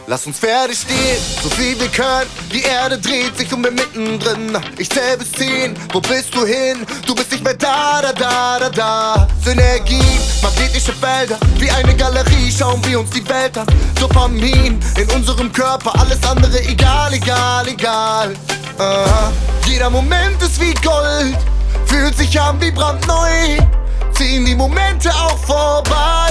Lass uns fertig stehen, so viel wir können. Die Erde dreht sich und wir mittendrin. Ich zähl bis 10, wo bist du hin? Du bist nicht mehr da. Synergie, magnetische Felder, wie eine Galerie schauen wir uns die Welt an. Dopamin in unserem Körper, alles andere egal. Jeder Moment ist wie Gold, fühlt sich an wie brandneu. Ziehen die Momente auch vorbei.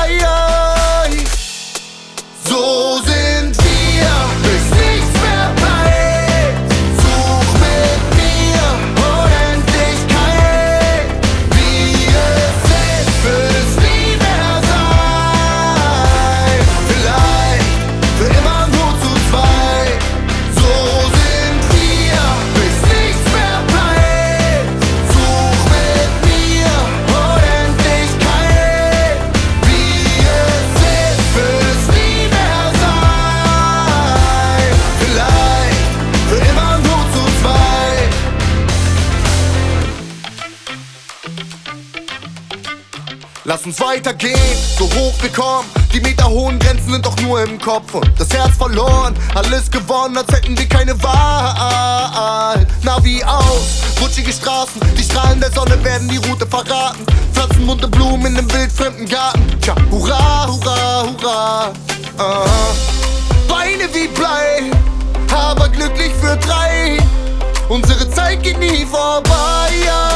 So sind wir, bis nichts mehr bleibt. Such mit mir Unendlichkeit. Wie es ist, wird es nie mehr sein. Vielleicht für immer nur zu zweit. So sind wir, bis nichts mehr bleibt. Such mit mir Unendlichkeit. Wie es ist, wird es nie mehr sein. Vielleicht für immer nur zu zweit. Lass uns weitergehen, so hoch wir kommen. Die meterhohen Grenzen sind doch nur im Kopf. Und das Herz verloren, alles gewonnen, als hätten wir keine Wahl. Navi aus, rutschige Straßen, die Strahlen der Sonne werden die Route verraten. Pflanzen bunte Blumen in einem wildfremden Garten. Tja, hurra, hurra, hurra. Beine wie Blei, aber glücklich für drei. Unsere Zeit geht nie vorbei.